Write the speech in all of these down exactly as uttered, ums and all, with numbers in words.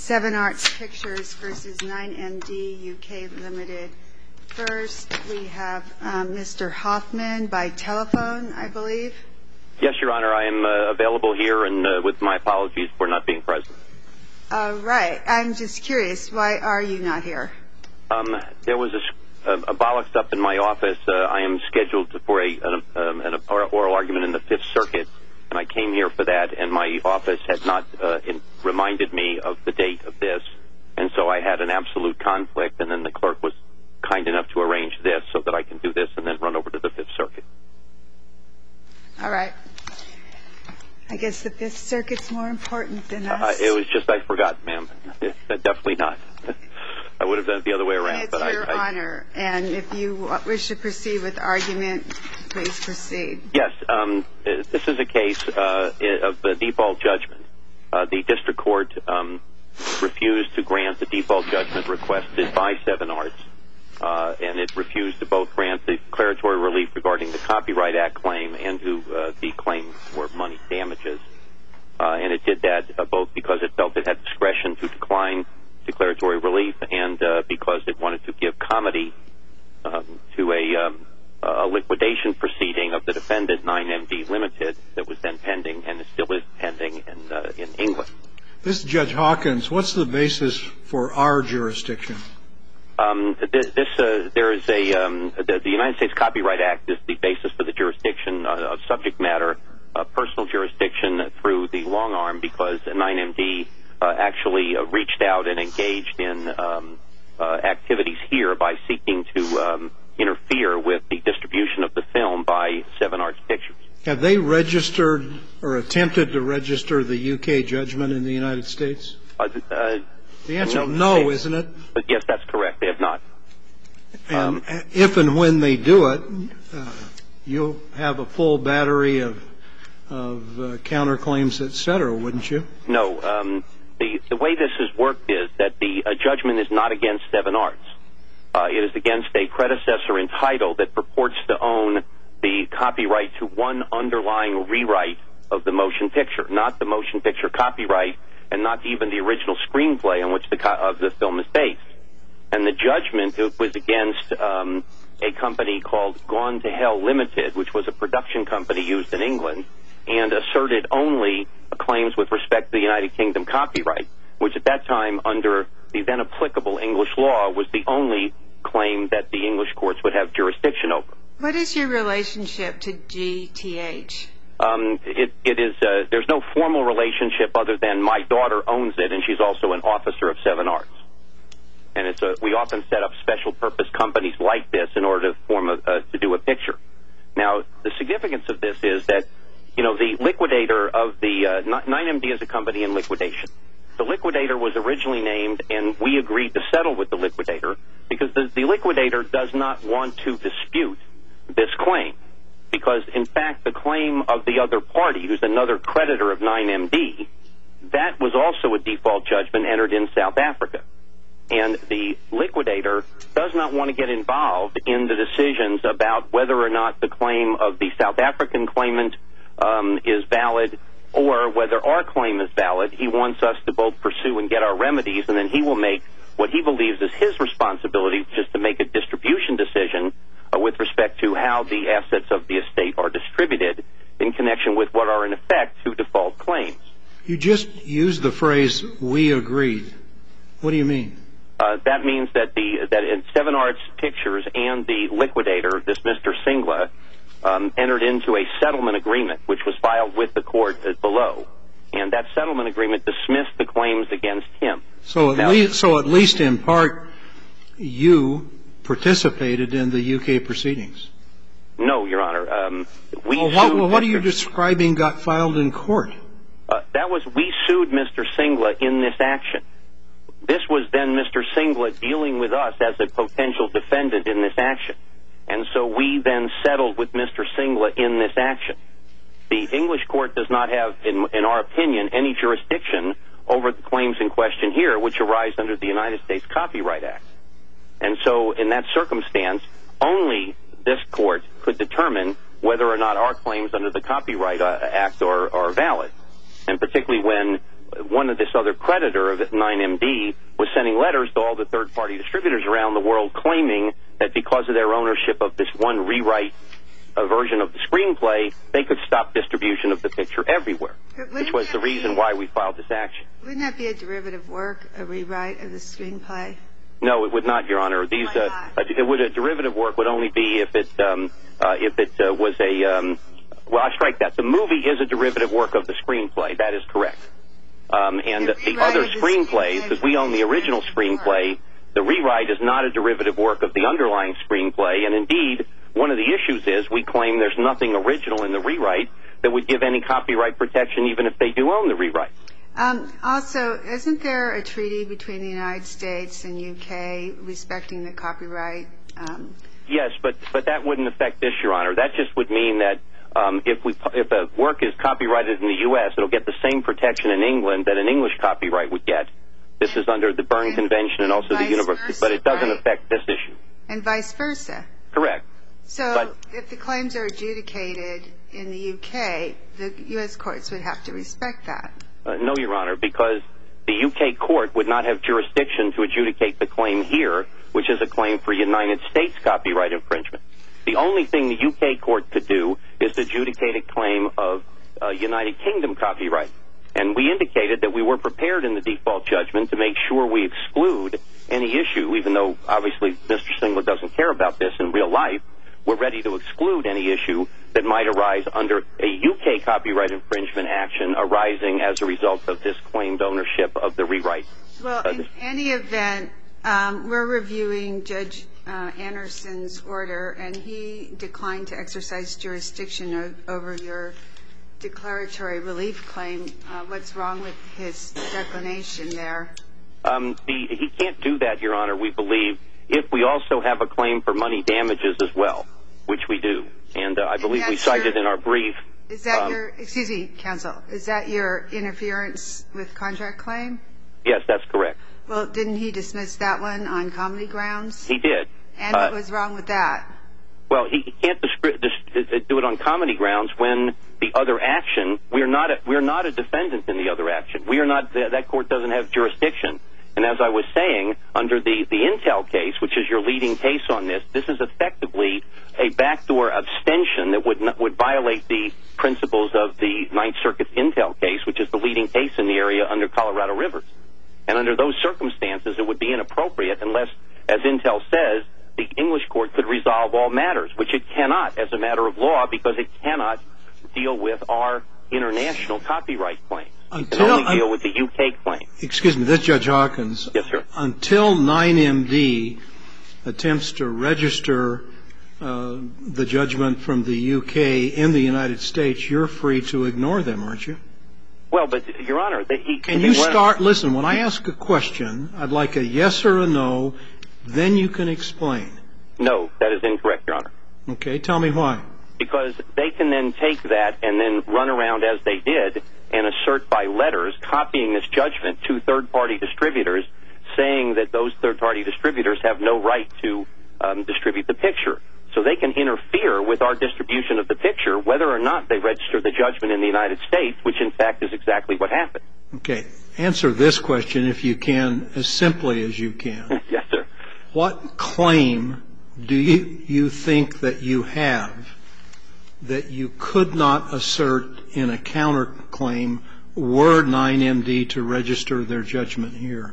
Seven Arts Pictures versus nine M D U K Limited. First, we have um, Mister Hoffman by telephone, I believe. Yes, Your Honor. I am uh, available here, and uh, with my apologies for not being present. All right. I'm just curious, why are you not here? Um, there was a, a, a bollocks up in my office. Uh, I am scheduled for a, an, um, an oral argument in the Fifth Circuit, and I came here for that, and my office had not uh, in, reminded me of the date of this, and so I had an absolute conflict, and then the clerk was kind enough to arrange this so that I can do this and then run over to the Fifth Circuit. All right. I guess the Fifth Circuit's more important than us. Uh, it was just I forgot, ma'am. Definitely not. I would have done it the other way around. And it's but your I, I, honor. And if you wish to proceed with argument, please proceed. Yes. Um, this is a case uh, of the default judgment. Uh, the district court um, refused to grant the default judgment requested by Seven Arts, uh, and it refused to both grant the declaratory relief regarding the Copyright Act claim and to uh, the claim for money damages. Uh, and it did that uh, both because it felt it had discretion to decline declaratory relief and uh, because it wanted to give comedy um, to a, um, a liquidation proceeding of the defendant, nine M D Limited, that was then pending and still is pending in, uh, in England. This is Judge Hawkins. What's the basis for our jurisdiction? Um, this, uh, there is a um, the, the United States Copyright Act is the basis for the jurisdiction uh, of subject matter, uh, personal jurisdiction through the long arm, because nine M D uh, actually uh, reached out and engaged in um, uh, activities here by seeking to um, interfere with the distribution of the film by Seven Arts Pictures. Have they registered or attempted to register the U K judgment in the United States? Uh, uh, The answer is no, no, isn't it? But yes, that's correct. They have not. And um, if and when they do it, uh, you'll have a full battery of of uh, counterclaims, et cetera, wouldn't you? No. Um, the the way this has worked is that the uh, judgment is not against Seven Arts. Uh, it is against a predecessor in title that purports to own the copyright to one underlying rewrite of the motion picture, not the motion picture copyright, and not even the original screenplay on which the co- of the film is based. And the judgment was against um, a company called Gone to Hell Limited, which was a production company used in England, and asserted only claims with respect to the United Kingdom copyright, which at that time, under the then applicable English law, was the only claim that the English courts would have jurisdiction over. What is your relationship to G T H? Um, it, it is. Uh, there's no formal relationship other than my daughter owns it, and she's also an officer of Seven Arts. And it's a, we often set up special purpose companies like this in order to form a, uh, to do a picture. Now, the significance of this is that, you know, the liquidator of the uh, nine M D is a company in liquidation. The liquidator was originally named, and we agreed to settle with the liquidator because the, the liquidator does not want to dispute this claim. Because, in fact, the claim of the other party, who's another creditor of nine M D, that was also a default judgment entered in South Africa. And the liquidator does not want to get involved in the decisions about whether or not the claim of the South African claimant um, is valid or whether our claim is valid. He wants us to both pursue and get our remedies, and then he will make what he believes is his responsibility, which is to make a distribution decision uh, with respect to how the assets of the estate are distributed in connection with what are, in effect, two default claims. You just used the phrase, we agreed. What do you mean? Uh, that means that the that in Seven Arts Pictures and the liquidator, this Mister Singla, um, entered into a settlement agreement, which was filed with the court uh, below, and that settlement agreement dismissed the claims against him. So at now, least, so at least in part, you participated in the U K proceedings. No, Your Honor. Um, we well, what, sued well, what are Mister you describing got filed in court? Uh, that was we sued Mister Singla in this action. This was then Mister Singla dealing with us as a potential defendant in this action. And so we then settled with Mister Singla in this action. The English court does not have, in, in our opinion, any jurisdiction over the claims in question here, which arise under the United States Copyright Act. And so in that circumstance, only this court could determine whether or not our claims under the Copyright Act are, are valid. And particularly when one of this other creditor of nine M D was sending letters to all the third-party distributors around the world claiming that because of their ownership of this one rewrite a version of the screenplay, they could stop distribution of the picture everywhere, which was the reason why we filed this action. Wouldn't that be a derivative work, a rewrite of the screenplay? No, it would not, Your Honor. These, Why uh, not? it would a derivative work would only be if it um, uh, if it uh, was a um, well, I strike that. The movie is a derivative work of the screenplay. That is correct. Um, and the, the other screenplays, because we own the original screenplay, the rewrite is not a derivative work of the underlying screenplay. And indeed, one of the issues is we claim there's nothing original in the rewrite that would give any copyright protection, even if they do own the rewrite. Um, also, isn't there a treaty between the United States and U K respecting the copyright? Um, yes, but but that wouldn't affect this, Your Honor. That just would mean that um, if we if a work is copyrighted in the U S, it'll get the same protection in England that an English copyright would get. This is under the Berne Convention and also the University, but it doesn't affect this issue. And vice versa. Correct. So But- if the claims are adjudicated in the U K, the U S courts would have to respect that. Uh, no, Your Honor, because the U K court would not have jurisdiction to adjudicate the claim here, which is a claim for United States copyright infringement. The only thing the U K court could do is to adjudicate a claim of uh, United Kingdom copyright. And we indicated that we were prepared in the default judgment to make sure we exclude any issue, even though obviously Mister Singler doesn't care about this in real life. We're ready to exclude any issue that might arise under a U K copyright infringement action arising as a result of this claimed ownership of the rewrite. Well, Uh, in this- any event, um, we're reviewing Judge uh, Anderson's order, and he declined to exercise jurisdiction o- over your declaratory relief claim. Uh, what's wrong with his declination there? Um, the, he can't do that, Your Honor, we believe, if we also have a claim for money damages as well, which we do. And uh, I believe we that's cited your- in our brief. Is that um, your, excuse me, counsel, is that your interference with contract claim? Yes, that's correct. Well, didn't he dismiss that one on comedy grounds? He did. And Uh, what was wrong with that? Well, he, he can't discri- dis- uh, do it on comedy grounds when the other action, we're not a, we're not a defendant in the other action. We are not, that court doesn't have jurisdiction. And as I was saying, under the, the Intel case, which is your leading case on this, this is effectively a backdoor abstention that would not, would violate the principles of the Ninth Circuit's Intel case, which is the leading case in the area under Colorado Rivers. And under those circumstances, it would be inappropriate unless, as Intel says, the English court could resolve all matters, which it cannot as a matter of law because it cannot deal with our international copyright claims. It can Until- only deal with the U K claim. Excuse me, this is Judge Hawkins. Yes, sir. Until nine M D attempts to register uh, the judgment from the U K in the United States, you're free to ignore them, aren't you? Well, but, Your Honor, that he... Can he you went- start, listen, when I ask a question, I'd like a yes or a no, then you can explain. No, that is incorrect, Your Honor. Okay, tell me why. Because they can then take that and then run around as they did and assert by letters, copying this judgment to third-party distributors, saying that those third-party distributors have no right to um, distribute the picture. So they can interfere with our distribution of the picture, whether or not they register the judgment in the United States, which in fact is exactly what happened. Okay, answer this question if you can, as simply as you can. Yes, sir. What claim do you, you think that you have that you could not assert in a counterclaim were nine M D to register their judgment here?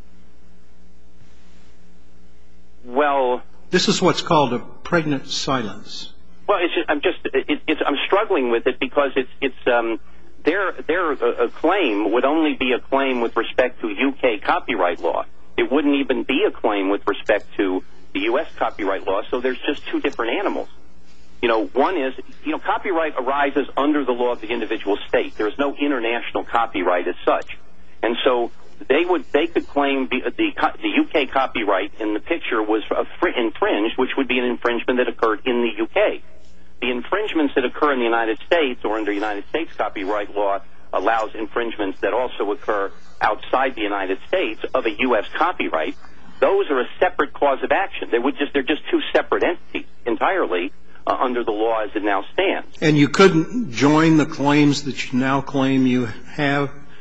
Well... This is what's called a pregnant silence. Well, it's just, I'm just it, it's I'm struggling with it because it's it's um their their uh, claim would only be a claim with respect to U K copyright law. It wouldn't even be a claim with respect to the U S copyright law. So there's just two different animals. You know, one is you know copyright arises under the law of the individual state. There is no international copyright as such, and so. They would, they could claim the, the the U K copyright in the picture was infringed, which would be an infringement that occurred in the U K. The infringements that occur in the United States or under United States copyright law allows infringements that also occur outside the United States of a U S copyright. Those are a separate cause of action. They would just they're just two separate entities entirely uh, under the law as it now stands. And you couldn't join the claims that you now claim you have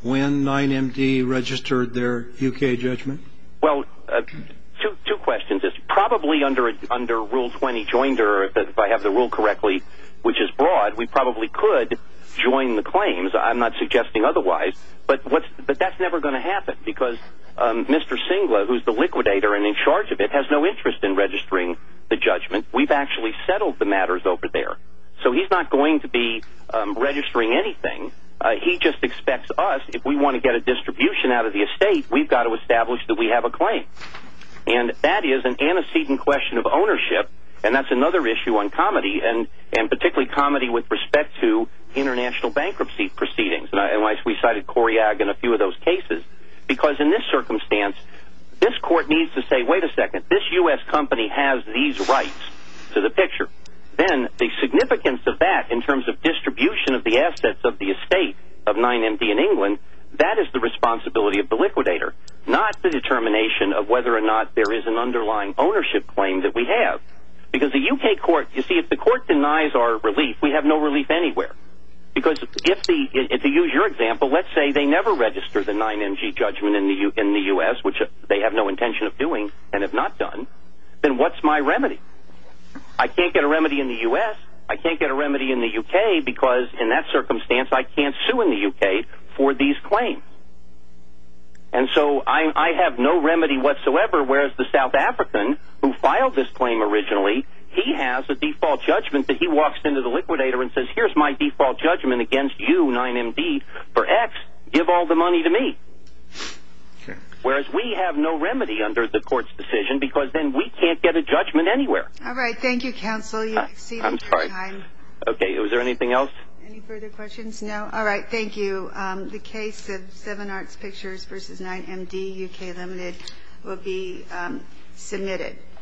when nine M D registered their U K judgment? Well, uh, two two questions. It's probably under under Rule twenty joinder, if, if I have the rule correctly, which is broad. We probably could join the claims. I'm not suggesting otherwise. But what's but that's never going to happen because um, Mister Singla, who's the liquidator and in charge of it, has no interest in registering the judgment. We've actually settled the matters over there. So he's not going to be um, registering anything. Uh, he just expects us, if we want to get a distribution out of the estate, we've got to establish that we have a claim. And that is an antecedent question of ownership, and that's another issue on comedy, and, and particularly comedy with respect to international bankruptcy proceedings. And, I, and I, we cited Coriag in a few of those cases, because in this circumstance, this court needs to say, wait a second, this U S company has these rights to the picture. Then the significance of that in terms of distribution of the assets of the estate of nine M D in England, that is the responsibility of the liquidator, not the determination of whether or not there is an underlying ownership claim that we have. Because the U K court, you see, if the court denies our relief, we have no relief anywhere. Because if the, if to use your example, let's say they never register the nine M G judgment in the U, in the U S, which they have no intention of doing and have not done, then what's my remedy? I can't get a remedy in the U S. I can't get a remedy in the U K because in that circumstance I can't sue in the U K for these claims. And so I, I have no remedy whatsoever, whereas the South African who filed this claim originally, he has a default judgment that he walks into the liquidator and says, here's my default judgment against you, nine M D, for X. Give all the money to me. Okay. Whereas we have no remedy under the court's decision because then we can't get a judgment anywhere. All right. Thank you, counsel. You exceeded uh, I'm your sorry. time. Okay. Was there anything else? Any further questions? No? All right. Thank you. Um, the case of Seven Arts Pictures versus nine M D U K Limited will be um, submitted.